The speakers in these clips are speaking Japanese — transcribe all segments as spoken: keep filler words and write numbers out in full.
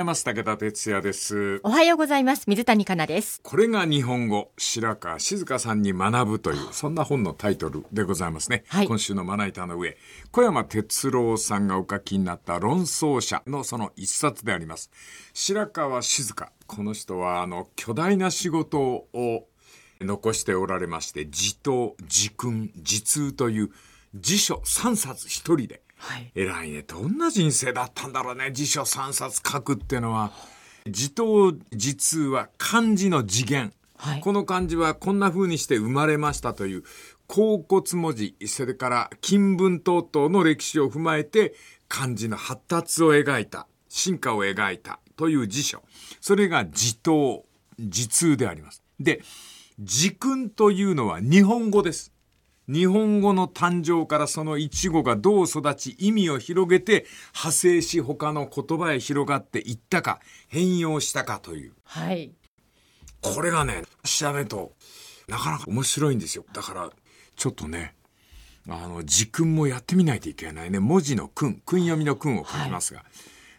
ます。武田哲也です。 おはようございます。水谷香奈です。 これが日本語、白川静香さんに学ぶという、そんな本のタイトルでございますね。はい、今週のまな板の上、小山哲郎さんがお書きになった論争者のその一冊であります。白川静香。この人はあの巨大な仕事を残しておられまして、自刀、自訓、自通という辞書さんさつ一人で、はい、偉いね。どんな人生だったんだろうね。辞書さんさつ書くっていうのは。自刀自通は漢字の字源、はい、この漢字はこんな風にして生まれましたという甲骨文字、それから金文等々の歴史を踏まえて漢字の発達を描いた、進化を描いたという辞書、それが自刀自通であります。で、自訓というのは日本語です。日本語の誕生からその一語がどう育ち意味を広げて派生し他の言葉へ広がっていったか変容したかという、 はい、 これがね調べるとなかなか面白いんですよ。だからちょっとねあの字訓もやってみないといけないね。文字の訓、訓読みの訓を書きますが、はい、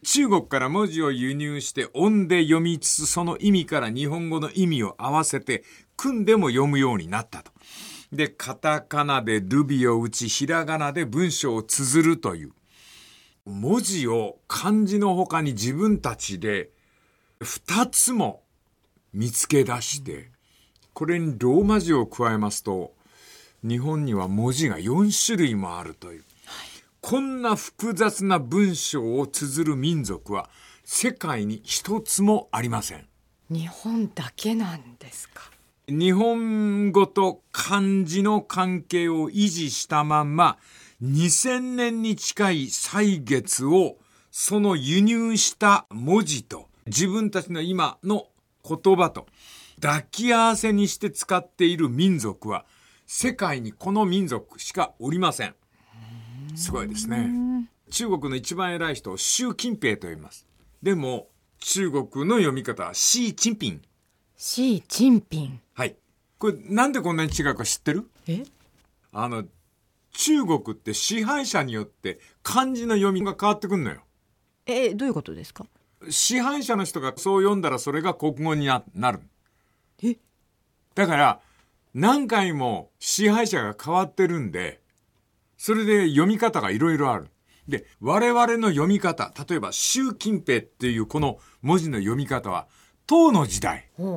中国から文字を輸入して音で読みつつその意味から日本語の意味を合わせて訓でも読むようになったと。で、カタカナでルビを打ち、ひらがなで文章を綴るという。文字を漢字の他に自分たちで二つも見つけ出して、これにローマ字を加えますと、日本には文字がよんしゅるいもあるという。こんな複雑な文章を綴る民族は世界に一つもありません。 日本だけなんですか。 日本語と漢字の関係を維持したまんまにせんねんに近い歳月をその輸入した文字と自分たちの今の言葉と抱き合わせにして使っている民族は世界にこの民族しかおりません。すごいですね。中国の一番偉い人を習近平と言います。でも中国の読み方はシー・チンピン。 シー・チンピン。 はい。これなんでこんなに違うか知ってる？ え？ あの中国って支配者によって漢字の読みが変わってくんのよ。 え、どういうことですか？ 支配者の人がそう読んだらそれが国語になる。 え？ だから何回も支配者が変わってるんで、それで読み方がいろいろある。で、我々の読み方、例えば習近平っていうこの文字の読み方は唐の時代。 うん。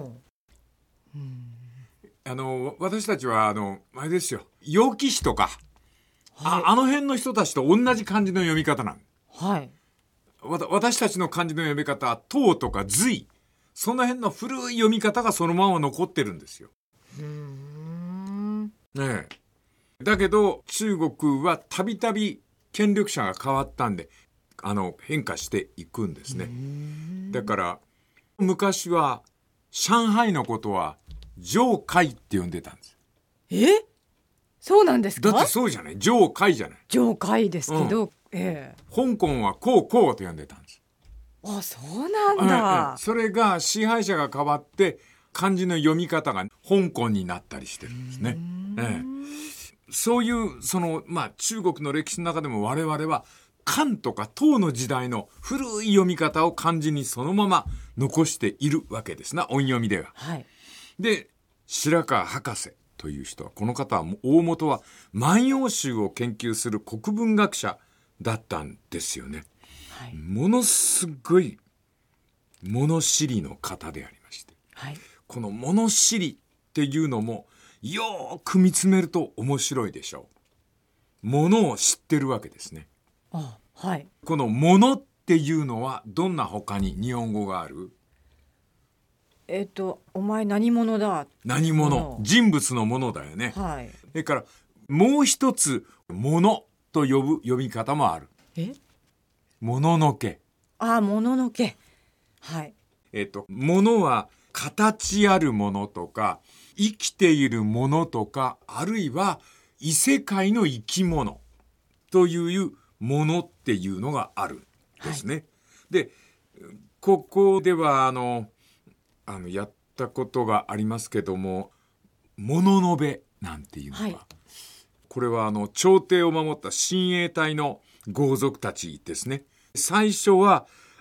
あの私たちはあのあれですよ、楊貴妃とか、はい、あ, あの辺の人たちと同じ漢字の読み方なの。 はい。 わた私たちの漢字の読み方は唐とか隋、その辺の古い読み方がそのまま残ってるんですよ。 うーん。 ねえ。だけど中国はたびたび権力者が変わったんで、あの変化していくんですね。だから昔は上海のことは上海って呼んでたんです。 え？そうなんですか？ だってそうじゃない、上海じゃない。 上海ですけど、うん、 ええ、香港はこうこうと呼んでたんです。 あ、そうなんだ、 ええ、それが支配者が変わって漢字の読み方が香港になったりしてるんですね。ええ、そういうその、まあ、中国の歴史の中でも我々は漢とか唐の時代の古い読み方を漢字にそのまま残しているわけですな、音読みでは。 はい。で、 白川博士という人は、この方は大元は万葉集を研究する国文学者だったんですよね。はい、ものすごい物知りの方でありまして、はい、この物知りっていうのもよーく見つめると面白いでしょう。物を知ってるわけですね。 あ、はい、 この物っていうのはどんな他に日本語がある？ えっと、お前何者だ？ 何者？人物のものだよね。 はい。 それからもう一つ、ものと呼ぶ呼び方もある。 え？ もののけ。 ああ、もののけ。はい。 えっと、ものは形あるものとか、生きているものとか、あるいは異世界の生き物というものっていうのがあるんですね。はい、で、ここではあの、あのやったことがありますけども、もののべなんていうのは、はい、これはあの朝廷を守った親衛隊の豪族たちですね。最初は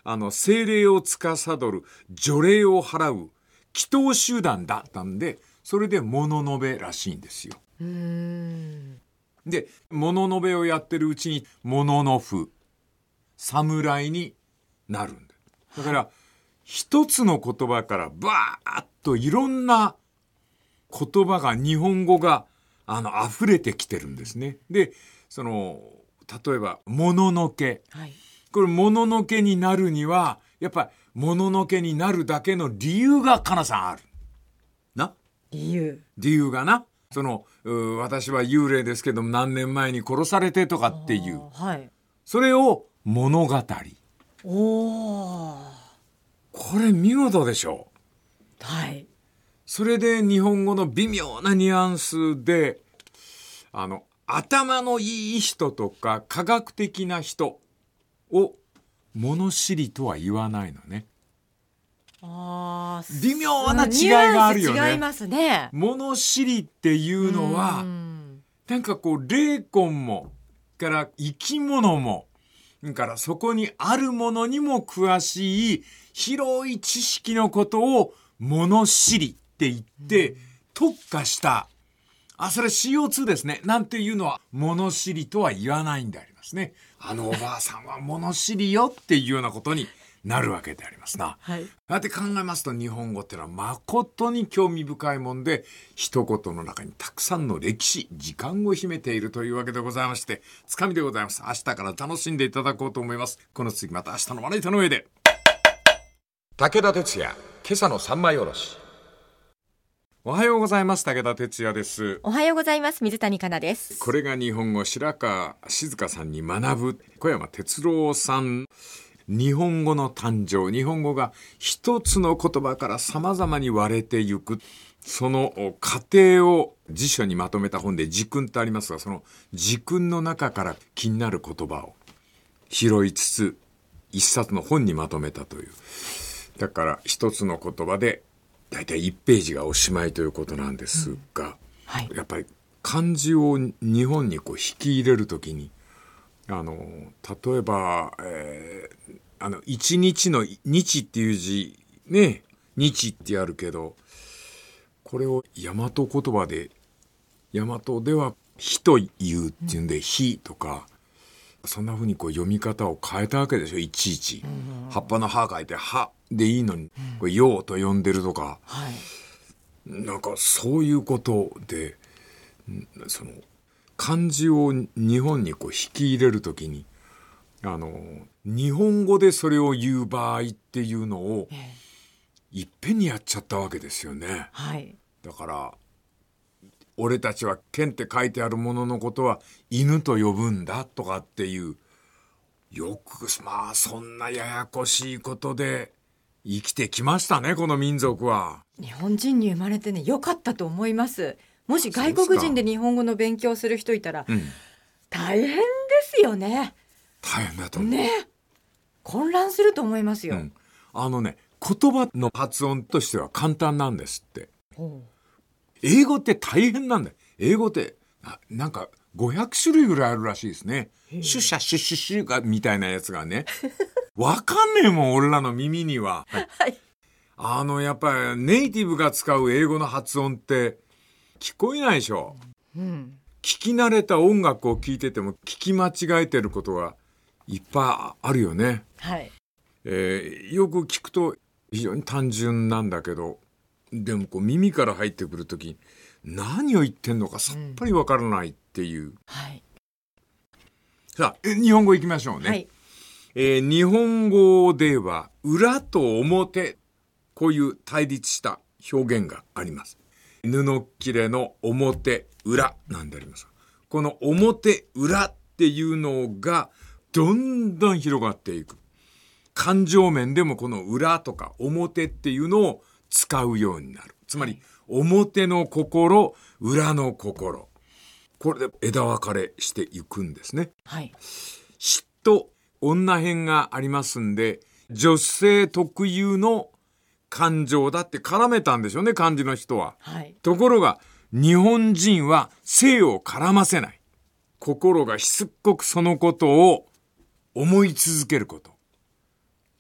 あの政令を司る除令を払う祈祷集団だったんで、それで物のべらしいんですよ。 うーんで物のべをやってるうちに物のふ侍になるんだ。だから一つの言葉からバーッといろんな言葉が、日本語があの溢れてきてるんですね。でその例えばもののけ、はい、これもののけになるにはやっぱりもののけになるだけの理由がかなさんあるな。 理由理由がな、その私は幽霊ですけども何年前に殺されてとかっていう、 はい、 それを物語。 おー、 これ見事でしょう。 はい。 それで日本語の微妙なニュアンスで、あの頭のいい人とか科学的な人を物知りとは言わないのね。 あー、 微妙な違いがあるよね。 違いますね。 物知りっていうのはなんかこう霊魂もから生き物もからそこにあるものにも詳しい広い知識のことを物知りって言って特化した、あ、それ シーオーツー ですねなんていうのは物知りとは言わないんでありますね。あのおばあさんは物知りよっていうようなことになるわけでありますな。 はい。 だって考えますと日本語ってのは誠に興味深いもんで、一言の中にたくさんの歴史時間を秘めているというわけでございまして、つかみでございます。明日から楽しんでいただこうと思います。この次また明日のまな板の上で。武田鉄矢今朝の三枚おろし。おはようございます。武田鉄矢です。 おはようございます。水谷香奈です。 これが日本語白川静香さんに学ぶ小山哲郎さん。日本語の誕生、日本語が一つの言葉から様々に割れていく、その過程を辞書にまとめた本で時訓ってありますが、その時訓の中から気になる言葉を拾いつつ一冊の本にまとめたという。だから一つの言葉でだいたいいちページがおしまいということなんですが、うんはい、やっぱり漢字を日本にこう引き入れるときに、あの例えば、えー、あの一日の日っていう字ね、日ってやるけど、これを大和言葉で、大和では日というっていうんで、うん、日とかそんな風にこう読み方を変えたわけでしょ。いちいち、うん、葉っぱの葉書いて葉でいいのに、うん、これ陽と呼んでるとか、はい、なんかそういうことで、その漢字を日本にこう引き入れるときに、あの日本語でそれを言う場合っていうのをいっぺんにやっちゃったわけですよね。はい、だから俺たちは剣って書いてあるもののことは犬と呼ぶんだとかっていう、よくまあそんなややこしいことで生きてきましたね、この民族は。 日本人に生まれてね、良かったと思います。もし外国人で日本語の勉強する人いたら、うん、大変ですよね。 大変だと思うね。混乱すると思いますよ。うん、 あのね、言葉の発音としては簡単なんですって。英語って大変なんだよ。英語ってな、なんかごひゃくしゅるいぐらいあるらしいですね。シュシャシュシュシュがみたいなやつがね。わかんねえもん、俺らの耳には。はい、あのやっぱりネイティブが使う英語の発音って聞こえないでしょ。うん、聞き慣れた音楽を聴いてても聞き間違えてることがいっぱいあるよね。はい、えー、よく聞くと非常に単純なんだけど、でもこう耳から入ってくるとき何を言ってんのかさっぱりわからないっていう、うんはい、さあ日本語いきましょうね。はい、えー、日本語では裏と表、こういう対立した表現があります。布切れの表裏なんであります。この表裏っていうのがどんどん広がっていく。感情面でもこの裏とか表っていうのを使うようになる。つまり表の心、裏の心、これで枝分かれしていくんですね。はい、嫉妬、女編がありますんで、女性特有の感情だって絡めたんでしょうね、漢字の人は。はい、ところが日本人は性を絡ませない。心がしつっこくそのことを思い続けること。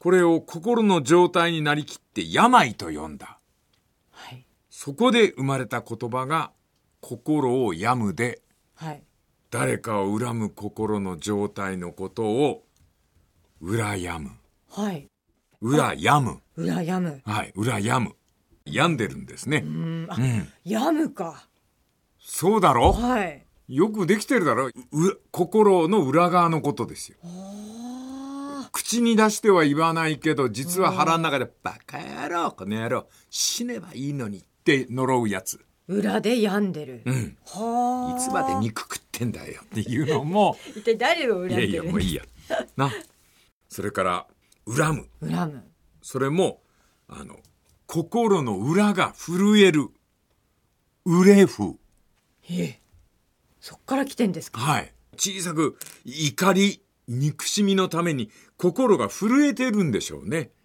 これを心の状態になりきって病と呼んだ。 はい、 そこで生まれた言葉が心を病むで、 はい、 誰かを恨む心の状態のことを羨む。 はい。 羨む。 羨む。 はい、羨む。病んでるんですね。 うん、あ、 うん、 病むか。 そうだろ、 はい、 よくできてるだろ。う心の裏側のことですよ。口に出しては言わないけど、実は腹の中でバカ野郎、この野郎、死ねばいいのにって呪うやつ。 裏で病んでる。 うん。 はあ。 いつまで肉食ってんだよっていうのも。 一体誰を恨んでる？ いやいや、もういいや。な。それから、恨む。 恨む。 それも、あの、心の裏が震える。憂ふ。 ええ。そっから来てんですか？ はい。小さく怒り、憎しみのために心が震えてるんでしょうね。うん、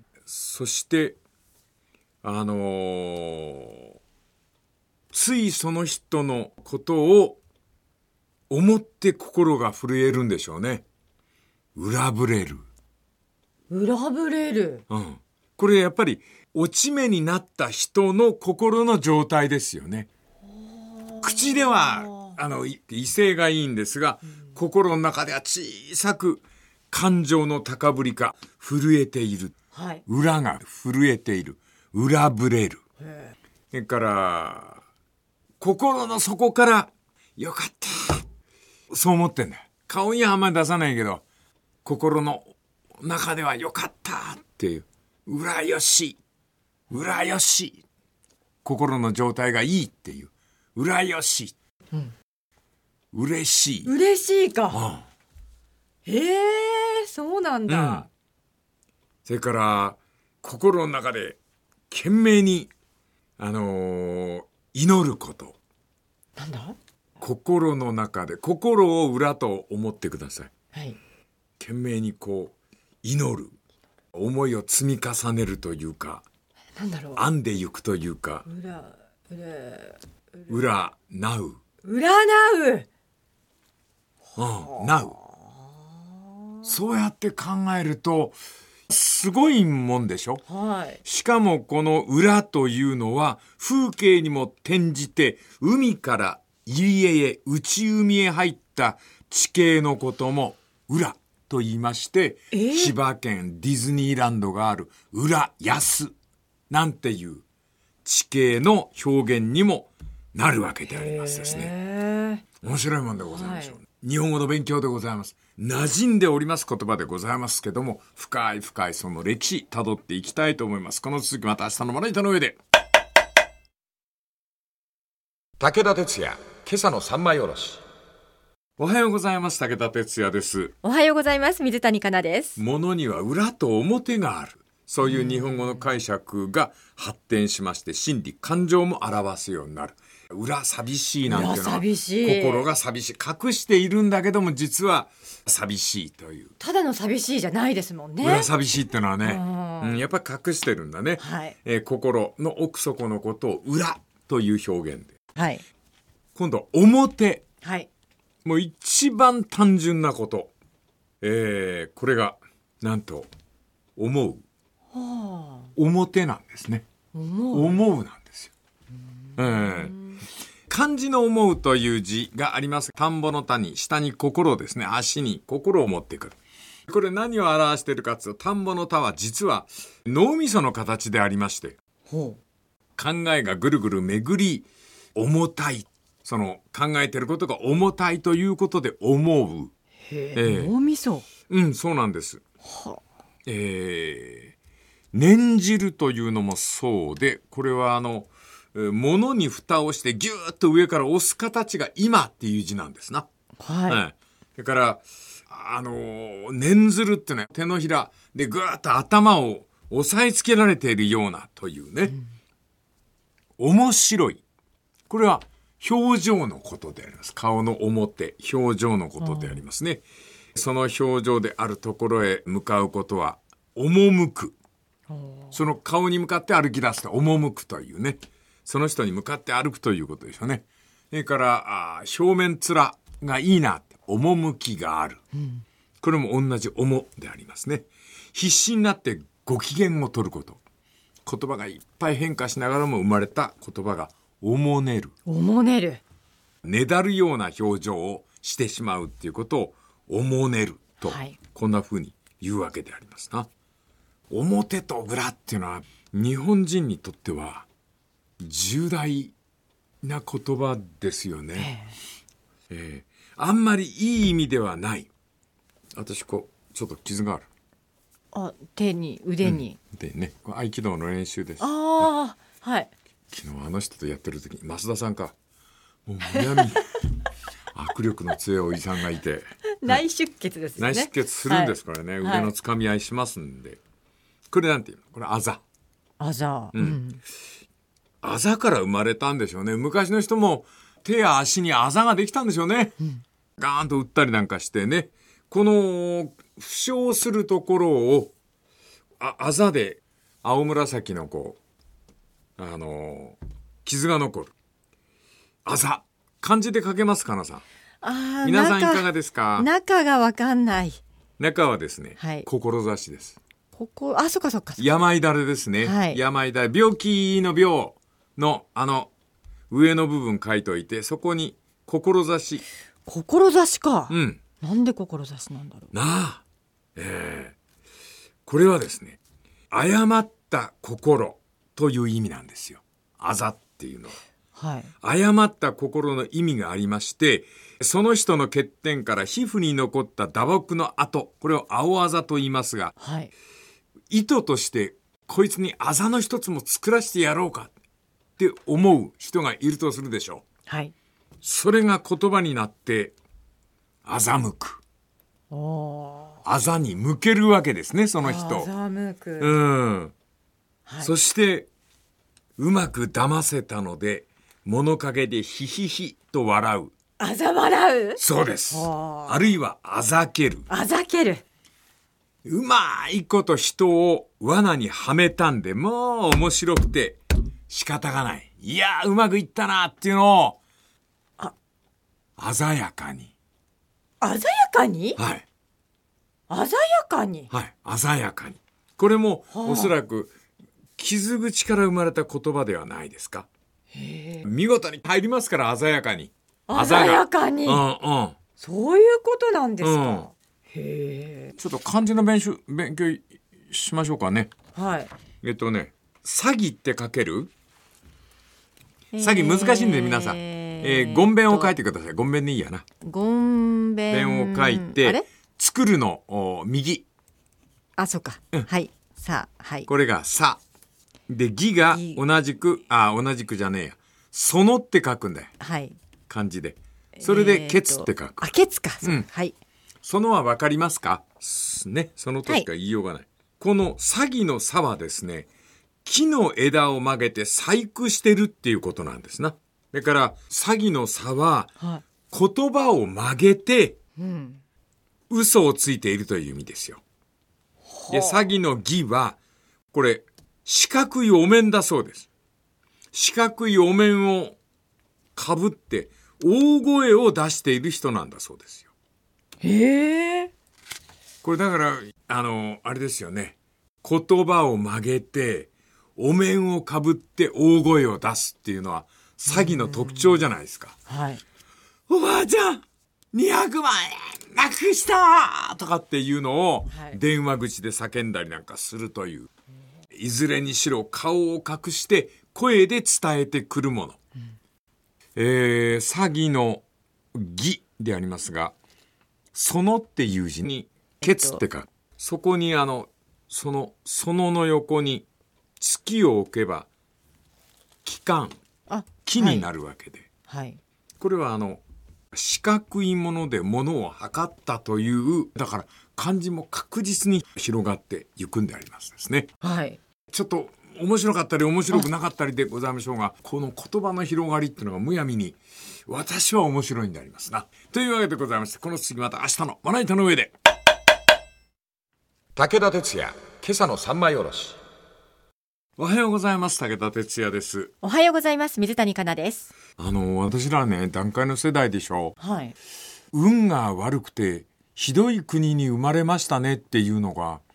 そしてあのー、ついその人のことを思って心が震えるんでしょうね。裏ぶれる。 裏ぶれる。 うん。これやっぱり落ち目になった人の心の状態ですよね。口ではあの威勢がいいんですが、うん、心の中では小さく感情の高ぶりか震えている、はい、裏が震えている、裏ぶれる。それから心の底からよかったそう思ってんだよ。顔にはあんまり出さないけど、心の中ではよかったっていう、裏よし裏よし、心の状態がいいっていう裏よし、うん、嬉しい。 嬉しいか。うん、へえ、そうなんだ。うん、 それから心の中で懸命にあのー、祈ること。 なんだ？ 心の中で心を裏と思ってください。 はい。 懸命にこう祈る、思いを積み重ねるというか、 なんだろう。 編んでいくというか。 裏裏裏なう。 裏なう。 うん、なう。そうやって考えるとすごいもんでしょ。 はい。 しかもこの裏というのは風景にも転じて海から入り江へ内海へ入った地形のことも裏と言いまして、えー、千葉県ディズニーランドがある浦安なんていう地形の表現にもなるわけでありますですね。面白いもんでございましょう、はい、日本語の勉強でございます。馴染んでおります言葉でございますけども、深い深いその歴史辿っていきたいと思います。この続きまた明日のまな板の上で。武田鉄矢、今朝の三枚おろし。おはようございます。武田鉄矢です。 おはようございます。水谷香奈です。 ものには裏と表がある、そういう日本語の解釈が発展しまして、心理感情も表すようになる。裏寂しいなんていうのは心が寂しい、隠しているんだけども実は寂しいという。 ただの寂しいじゃないですもんね。 裏寂しいってのはね、うん、やっぱり隠してるんだね、はい。えー、心の奥底のことを裏という表現で、はい、今度は表、はい、もう一番単純なこと、えー、これがなんと思う、はあ、表なんですね。思う、思うなんですよ。うーん、えー漢字の思うという字があります。田んぼの田に下に心ですね。足に心を持ってくる。これ何を表しているかというと、田んぼの田は実は脳みその形でありまして、ほう、考えがぐるぐる巡り重たい、その考えていることが重たいということで思う。 へー、えー、脳みそ。 うん、そうなんです。はあ、えー、念じるというのもそうで、これはあの物に蓋をしてギューッと上から押す形が今っていう字なんですな。はい。はい、それから、あのー、念ずるってね、手のひらでぐーっと頭を押さえつけられているようなというね。うん、面白い。これは表情のことであります。顔の表、表情のことでありますね。その表情であるところへ向かうことは、赴く。その顔に向かって歩き出すと、赴くというね。その人に向かって歩くということでしょうね。それからあ表面面がいいなって、趣がある、うん、これも同じ思でありますね。 必死になってご機嫌を取ること。言葉がいっぱい変化しながらも生まれた言葉がおもねる。 おもねる。 ねだるような表情をしてしまうっていうことをおもねると、はい、こんな風に言うわけでありますな。表と裏っていうのは日本人にとっては重大な言葉ですよね。えーえー、あんまりいい意味ではない。私こうちょっと傷がある。 あ、手に腕に、 うん、でね、これ合気道の練習です。 ああ、はい。 昨日あの人とやってる時に増田さんかもうむやみ握力の強いおじさんがいて内出血ですよね。 内出血するんです、はい、これね、腕のつかみ合いしますんで、はい、これなんていうの、これあざあざ、 うん、あざから生まれたんでしょうね。昔の人も手や足にあざができたんでしょうね、うん、ガーンと打ったりなんかしてね、この負傷するところをあ、あざで青紫のこうあのー、傷が残るあざ、漢字で書けますかなさん。あ、皆さんいかがですか。 中がわかんない。 中はですね、はい、志です。 ここ、あ、そっかそっか。 病だれですね、はい、病だれ、病気の病のあの上の部分書いといて、そこに志。 志か、 うん、 なんで志なんだろうなあ、えー、これはですね、誤った心という意味なんですよ。あざっていうのは、はい、誤った心の意味がありまして、その人の欠点から皮膚に残った打撲の跡、これを青あざと言いますが、はい、意図としてこいつにあざの一つも作らせてやろうかって思う人がいるとするでしょう、はい、それが言葉になって欺く、あざに向けるわけですね、その人。 欺く、 うん、はい、そしてうまく騙せたので物陰でヒヒヒと笑う。 あざ笑う。 そうです。あるいはあざける。 あざける。 うまいこと人を罠にはめたんで、もう面白くて仕方がない。いやうまくいったなっていうのをあ鮮やかに。 鮮やかに。 はい。 鮮やかに。 はい。鮮やかに。これもおそらく傷口から生まれた言葉ではないですか。へー、見事に入りますから、鮮やかに。 鮮やかに、 うんうん、 そういうことなんですか、うん、 へー、ちょっと漢字の勉強、勉強しましょうかね。はい。えっとね、詐欺って書ける？詐欺難しいんで皆さん、えー、ごんべんを書いてください。ごんべんでいいやな。 ごんべんを書いて、あれ作るの右。 あ、そうか、うん、はい。さあ、はい。 これがさで、義が同じく、あ、同じくじゃねえや、そのって書くんだよ。はい。漢字で。それでケツって書く。 あ、ケツか。 うん。 はい。 そのはわかりますかね。そのとしか言いようがない。はい、この詐欺のさはですね、木の枝を曲げて細工してるっていうことなんですな。だから詐欺のさは、言葉を曲げて、嘘をついているという意味ですよ。で、詐欺の義は、これ、四角いお面だそうです。四角いお面をかぶって大声を出している人なんだそうですよ。 へえ。 これだからあのあれですよね。言葉を曲げてお面をかぶって大声を出すっていうのは詐欺の特徴じゃないですか。はい。おばあちゃんにひゃくまんえんなくしたとかっていうのを電話口で叫んだりなんかするという。いずれにしろ顔を隠して声で伝えてくるもの、うん、えー、詐欺の義でありますが、そのっていう字にケツって書く、えっと、そこにあのそのそのの横に月を置けば木管、木になるわけで、はいはい、これはあの四角いもので物を測ったという、だから漢字も確実に広がっていくんでありますですね。はい。ちょっと面白かったり面白くなかったりでございましょうが、この言葉の広がりっていうのがむやみに私は面白いんでありますな。というわけでございまして、この次また明日のまな板の上で。武田鉄矢、今朝の三枚おろし。おはようございます。武田鉄矢です。 おはようございます。水谷香奈です。 あの私らね、団塊の世代でしょ。はい。運が悪くてひどい国に生まれましたねっていうのが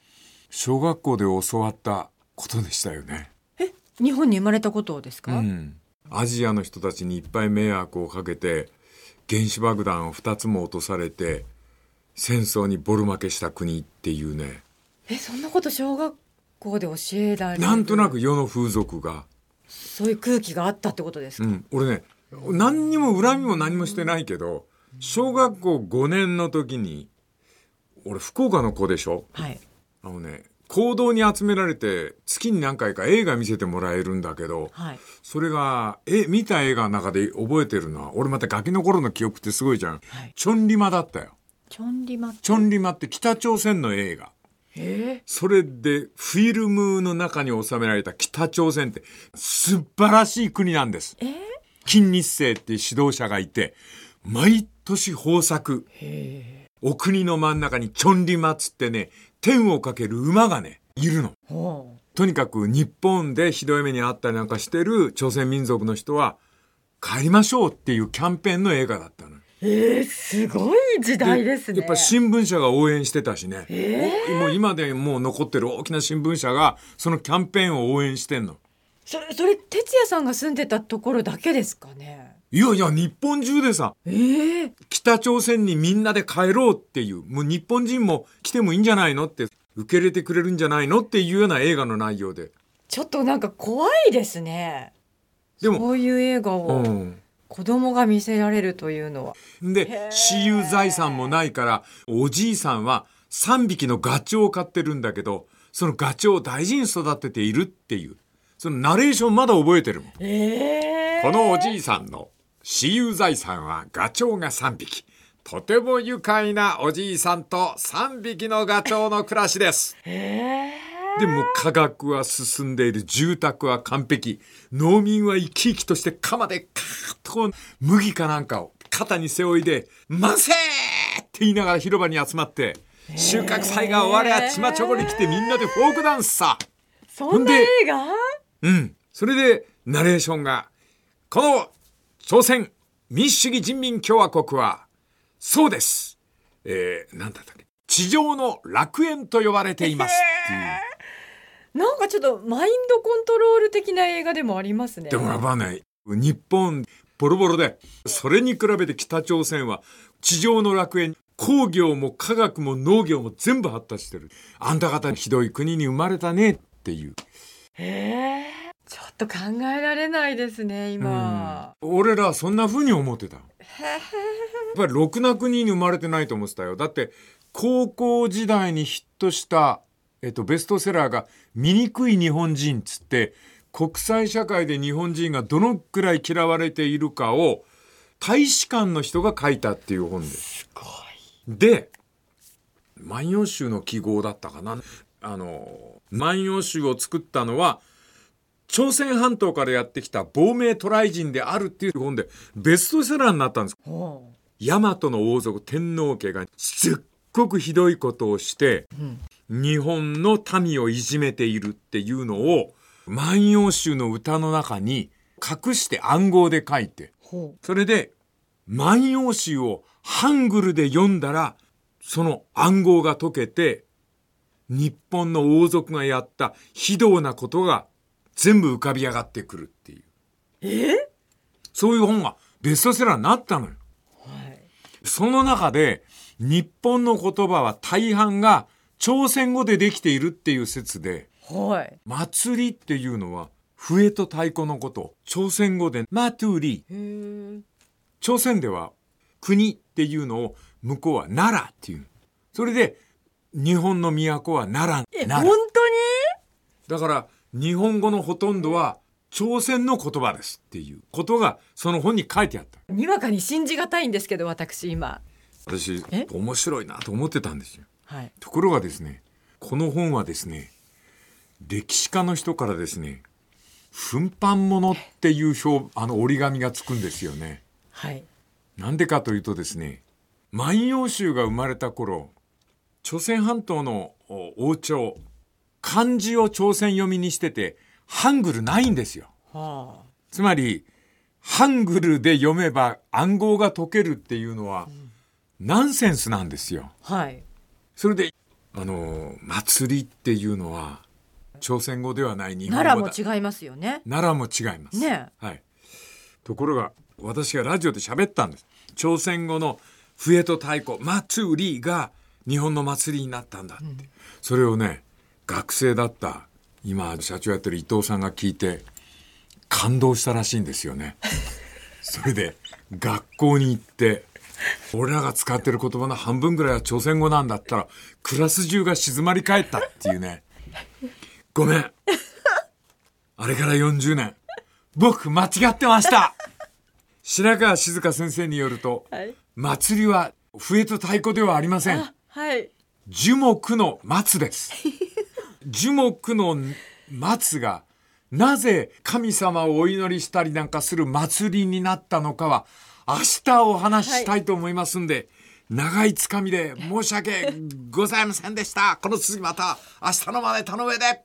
小学校で教わったことでしたよね。 え、日本に生まれたことですか？ うん、アジアの人たちにいっぱい迷惑をかけて原子爆弾をふたつも落とされて戦争にボロ負けした国っていうね。 え、そんなこと小学校で教えられる？ なんとなく世の風俗がそういう空気があったってことですか？ うん、俺ね何にも恨みも何もしてないけど小学校ごねんの時に俺福岡の子でしょ、 はい、 あのね講堂に集められて月に何回か映画見せてもらえるんだけど、 はい、 それがえ見た映画の中で覚えてるのは俺またガキの頃の記憶ってすごいじゃん、はい、チョンリマだったよ。 チョンリマチョンリマって北朝鮮の映画。 えー、 それでフィルムの中に収められた北朝鮮って素晴らしい国なんです、 えー、 金日成っていう指導者がいて毎年豊作。 へー、 お国の真ん中にチョンリマつってね天をかける馬がねいるの。とにかく日本でひどい目にあったりなんかしてる朝鮮民族の人は帰りましょうっていうキャンペーンの映画だったの。 えー、すごい時代ですね。 やっぱり新聞社が応援してたしね、 えー、 もう今でもう残ってる大きな新聞社がそのキャンペーンを応援してんの。 それ、それ哲也さんが住んでたところだけですかね？ いやいや日本中でさ、 えー、 北朝鮮にみんなで帰ろうっていう、もう日本人も来てもいいんじゃないのって受け入れてくれるんじゃないのっていうような映画の内容で、 ちょっとなんか怖いですね。 でもそういう映画を、うん子供が見せられるというのは。 で私有財産もないからおじいさんはさんびきのガチョウを飼ってるんだけどそのガチョウを大事に育てているっていうそのナレーションまだ覚えてるもん、 えー、 このおじいさんの私有財産はガチョウがさんびき、とても愉快なおじいさんとさんびきのガチョウの暮らしです、 えーでも科学は進んでいる、住宅は完璧、農民は生き生きとして鎌でカーッとこう麦かなんかを肩に背負いでませーって言いながら広場に集まって収穫祭が終わりゃちまちょこに来てみんなでフォークダンスさ。 そんな映画？ うんそれでナレーションがこの朝鮮民主主義人民共和国はそうです、えー、なんだったっけ地上の楽園と呼ばれていますっていう、 なんかちょっとマインドコントロール的な映画でもありますね。 でもやっぱね日本ボロボロでそれに比べて北朝鮮は地上の楽園、工業も科学も農業も全部発達してる。あんた方ひどい国に生まれたねっていう。 へーちょっと考えられないですね今、 うん、俺らはそんな風に思ってた。やっぱりろくな国に生まれてないと思ってたよ。だって高校時代にヒットしたえっと、ベストセラーが醜い日本人つって国際社会で日本人がどのくらい嫌われているかを大使館の人が書いたっていう本です。 すごい。 で万葉集の記号だったかな、あの万葉集を作ったのは朝鮮半島からやってきた亡命渡来人であるっていう本でベストセラーになったんです。大和の王族天皇家がすっごくひどいことをして、うん日本の民をいじめているっていうのを万葉集の歌の中に隠して暗号で書いて、それで万葉集をハングルで読んだらその暗号が解けて日本の王族がやった非道なことが全部浮かび上がってくるっていう、 えそういう本がベストセラーになったのよ、はい、その中で日本の言葉は大半が朝鮮語でできているっていう説で、 はい、 祭りっていうのは笛と太鼓のこと、朝鮮語でマトゥリ、朝鮮では国っていうのを向こうは奈良っていう、それで日本の都は奈良。 え奈良本当に？ だから日本語のほとんどは朝鮮の言葉ですっていうことがその本に書いてあった。 にわかに信じがたいんですけど私今私面白いなと思ってたんですよ。 はい、 ところがですねこの本はですね歴史家の人からですね奮販物っていう表あの折り紙がつくんですよね。 はい。 なんでかというとですね万葉集が生まれた頃朝鮮半島の王朝漢字を朝鮮読みにしててハングルないんですよ、はあ、つまりハングルで読めば暗号が解けるっていうのは、うん、ナンセンスなんですよ。 はい。 それであの祭りっていうのは朝鮮語ではない日本語だ。 奈良も違いますよね。 奈良も違います、 ね、 はい、ところが私がラジオで喋ったんです。朝鮮語の笛と太鼓祭りが日本の祭りになったんだって、うん、それをね学生だった今社長やってる伊藤さんが聞いて感動したらしいんですよね。それで学校に行って俺らが使ってる言葉の半分ぐらいは朝鮮語なんだったらクラス中が静まり返ったっていうね。ごめんあれからよんじゅうねん僕間違ってました。白川静香先生によると、はい、祭りは笛と太鼓ではありません。 はい、 樹木の松です。樹木の松がなぜ神様をお祈りしたりなんかする祭りになったのかは明日お話ししたいと思いますんで、はい、長いつかみで申し訳ございませんでした。この続きまた明日のまで頼むで。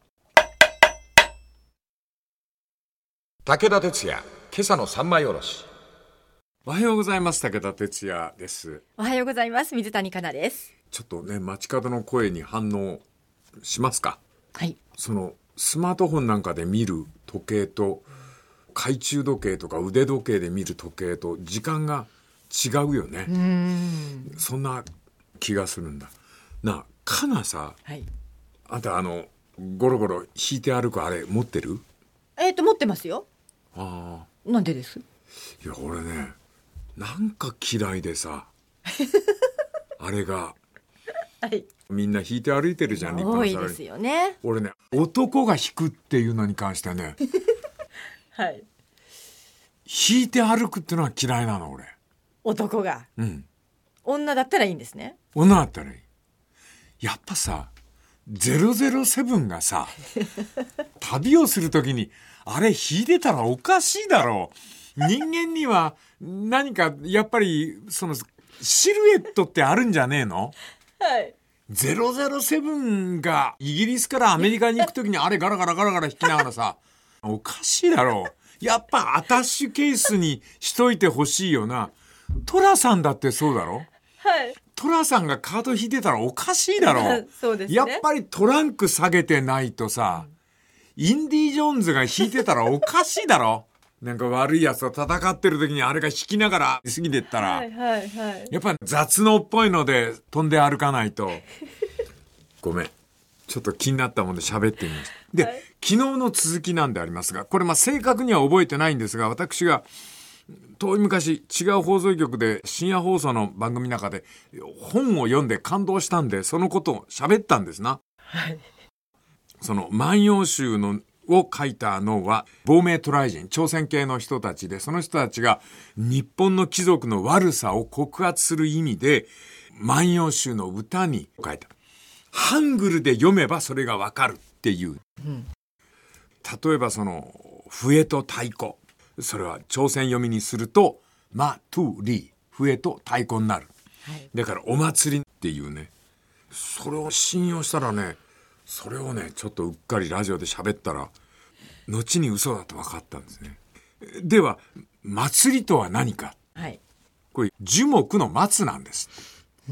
武田鉄矢今朝の三枚おろし。おはようございます。武田鉄矢です。 おはようございます。水谷香奈です。 ちょっとね街角の声に反応しますか。 はい。 そのスマートフォンなんかで見る時計と懐中時計とか腕時計で見る時計と時間が違うよね。 うーん、 そんな気がするんだな。かなさ、 はい、 あんたあのゴロゴロ引いて歩くあれ持ってる？ えーと持ってますよ。 ああ、なんでです？ いや俺ねなんか嫌いでさあれが、 はい、 みんな引いて歩いてるじゃん。 多いですよね。 俺ね男が引くっていうのに関してねはい、 引いて歩くっていうのは嫌いなの俺。 男が、 うん、 女だったらいいんですね。 女だったらいい。やっぱさゼロゼロセブンがさ旅をするときにあれ引いてたらおかしいだろう。人間には何かやっぱりそのシルエットってあるんじゃねえの？ はい。 ゼロゼロセブンがイギリスからアメリカに行くときにあれガラガラガラガラ引きながらさおかしいだろう。やっぱアタッシュケースにしといてほしいよな。トラさんだってそうだろ。 はい。 トラさんがカード引いてたらおかしいだろう。 そうですね。 やっぱりトランク下げてないとさ、インディ・ジョーンズが引いてたらおかしいだろ。なんか悪いやつと戦ってる時にあれが引きながら過ぎてったら、 はいはいはい、 やっぱ雑能っぽいので飛んで歩かないとごめんちょっと気になったもんで喋ってみました。で、はい、昨日の続きなんでありますが、これまあ正確には覚えてないんですが、私が遠い昔違う放送局で深夜放送の番組の中で本を読んで感動したんでそのことを喋ったんですな。 はい、 その万葉集のを書いたのは亡命渡来人朝鮮系の人たちで、その人たちが日本の貴族の悪さを告発する意味で万葉集の歌に書いた。ハングルで読めばそれがわかるっていう、うん、例えばその笛と太鼓、それは朝鮮読みにするとマトゥリ、笛と太鼓になる、はい、だからお祭りっていうね、それを信用したらね、それをねちょっとうっかりラジオで喋ったら後に嘘だと分かったんですね。では祭りとは何か、 はい、 これ樹木の松なんです。 うん、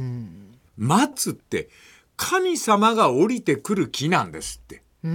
松って神様が降りてくる木なんですって。 うん、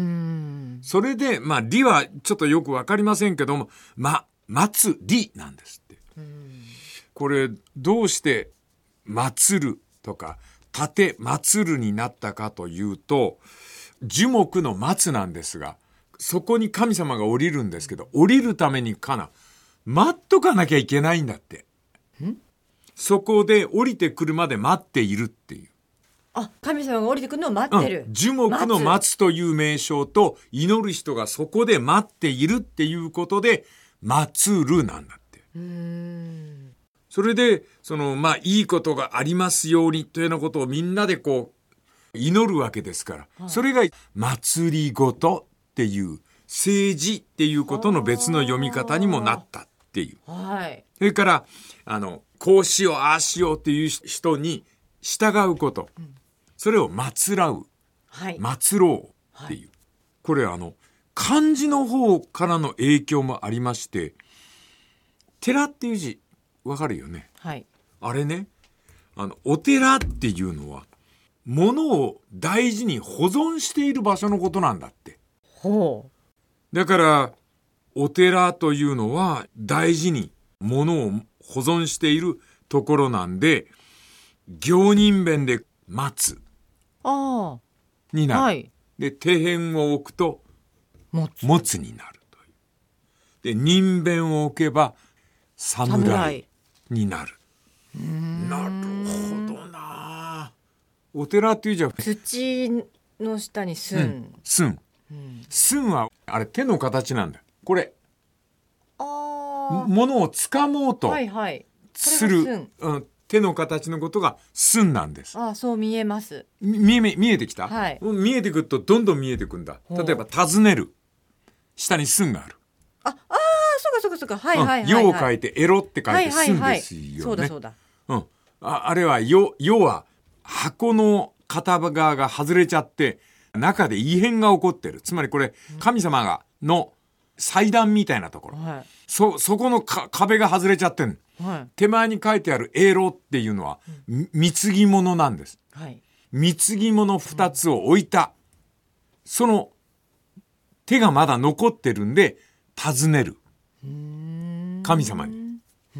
それでまあ理はちょっとよく分かりませんけども、ま祭りなんですって。うん、これどうして祭るとか立て祭るになったかというと、樹木の松なんですが、そこに神様が降りるんですけど、降りるためにかな待っとかなきゃいけないんだって。 ん？ そこで降りてくるまで待っているっていう。 あ、神様が降りてくるのを待ってる、 うん、樹木の松という名称と祈る人がそこで待っているっていうことで祭るなんだって。 うーん、 それでそのまあいいことがありますようにというようなことをみんなでこう祈るわけですから、はい、それが祭りごとっていう政治っていうことの別の読み方にもなったっていう、 はい、 それからあのこうしようああしようっていう人に従うこと、うん、それを祭らう、 はい、 祭ろうっていう、はい、これあの漢字の方からの影響もありまして、寺っていう字わかるよね、 はい、 あれね、あのお寺っていうのは物を大事に保存している場所のことなんだって。 ほう。だからお寺というのは大事に物を保存しているところなんで、行人弁で松あになる、 はい、 で手辺を置くともつもつになるという。で人弁を置けば侍になる。なるほどな。お寺っていうじゃ土の下に寸、うん、 寸、うん、寸はあれ手の形なんだよ。これあ物を掴もうとはいはい、 する、うん、手の形のことが寸なんです。 ああそう見えます。 見え見えてきた、 はい、 見えてくるとどんどん見えてくんだ。例えば尋ねる下に寸がある。 ああそうかそうかそうかはいはいはい、はい、 よを書いてエロって書いて寸ですよね、はいはいはい、 そうだそうだ、 うん、あ, あれはよよは箱の片側が外れちゃって中で異変が起こってる。つまりこれ神様がの祭壇みたいなところ、はい、そ, そこのか壁が外れちゃってん、はい、手前に書いてあるエロっていうのは、うん、貢ぎ物なんです、はい、貢ぎ物ふたつを置いた、うん、その手がまだ残ってるんで尋ねる神様に、うんうん、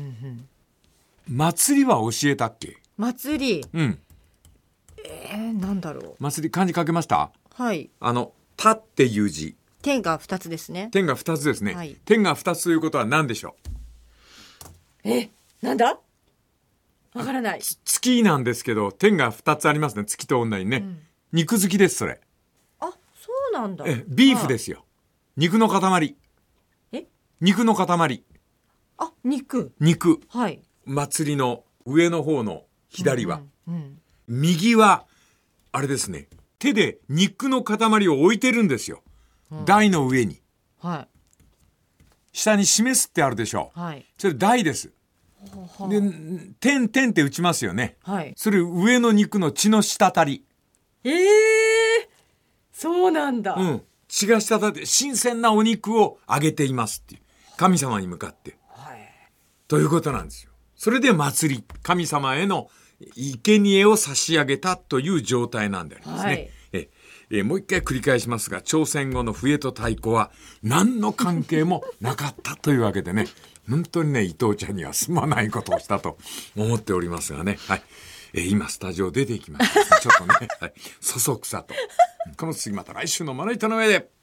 祭りは教えたっけ。 祭り、 うんえー、なんだろう。 祭り漢字書けました。 はい。 あの田っていう字。 点がふたつですね。 点がふたつですね、はい、点がふたつということは何でしょう。えなんだわからない。 月なんですけど点がふたつありますね。月と同じね、うん、肉付きです。それあそうなんだ。 えビーフですよ。肉の塊。 え肉の塊。 あ肉肉、 はい、 祭りの上の方の左は、 うんうんうん、 右はあれですね。手で肉の塊を置いてるんですよ、うん、台の上に、 はい、 下に示すってあるでしょう、 はい、 それ台です。 はで点点って打ちますよね、 はい、 それ上の肉の血の滴り。 えー、そうなんだ、 うん、血が滴って新鮮なお肉をあげていますっていう神様に向かって、 はい、ということなんですよ。それで祭り、神様への生贄を差し上げたという状態なんでありますね、はい、ええもう一回繰り返しますが、朝鮮後の笛と太鼓は何の関係もなかったというわけでね、本当にね伊藤ちゃんにはすまないことをしたと思っておりますがね、はい、え今スタジオ出ていきます、ね、ちょっとね、はい、そそくさとこの次また来週のまな板の上で。